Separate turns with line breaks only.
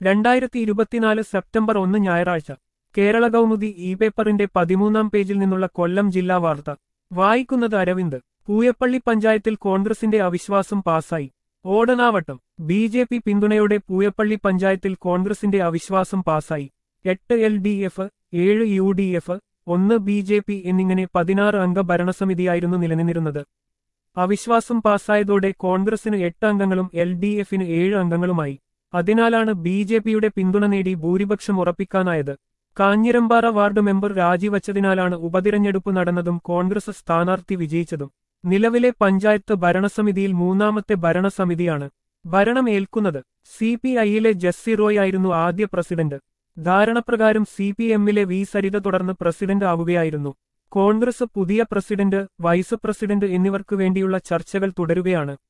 2024 September 1 ഞായറാഴ്ച Kerala Kaumudi E പേപ്പറിന്റെ 13-ാം പേജിൽ നിന്നുള്ള കൊല്ലം ജില്ലാ വാർത്ത വായിക്കുന്നത് അരവിന്ദ്. പൂയപ്പള്ളി പഞ്ചായത്തിൽ കോൺഗ്രസിന്റെ അവിശ്വാസം പാസായി. ഓടനാവട്ടം. ബി.ജെ.പി. പിന്തുണയോടെ പൂയപ്പള്ളി പഞ്ചായത്തിൽ കോൺഗ്രസിന്റെ അവിശ്വാസം പാസായി. 8 LDF, 7 UDF, 1 ബി.ജെ.പി. എന്നിങ്ങനെ 16 അംഗ ഭരണസമിതിയായിരുന്നു നിലനിന്നിരുന്നത്. അവിശ്വാസം പാസായതോടെ കോൺഗ്രസിന് 8 അംഗങ്ങളും LDF-ന് 7 അംഗങ്ങളുമായി. അതിനാലാണ് ബി.ജെ.പിയുടെ പിന്തുണ നേടി ഭൂരിപക്ഷം ഉറപ്പിക്കാനായത്. കാഞ്ഞിരമ്പാറ വാർഡ് മെമ്പർ രാജിവച്ചതിനാലാണ് ഉപതിരഞ്ഞെടുപ്പ് നടന്നതും കോൺഗ്രസ് സ്ഥാനാർത്ഥി വിജയിച്ചതും. നിലവിലെ പഞ്ചായത്ത് ഭരണസമിതിയിൽ 3ാമത്തെ ഭരണസമിതിയാണ്. ഭരണം ഏൽക്കുന്നത് CPI-യിലെ ജസ്സി റോയ് ആയിരുന്നു ആദ്യ പ്രസിഡന്റ്. ധാരണപ്രകാരം CPM-ലെ വി സരിത തുടർന്ന് പ്രസിഡന്റ് ആവുകയായിരുന്നു. കോൺഗ്രസ് പുതിയ പ്രസിഡന്റ്, വൈസ് പ്രസിഡന്റ് എന്നിവർക്കു വേണ്ടിയുള്ള ചർച്ചകൾ തുടരുകയാണ്.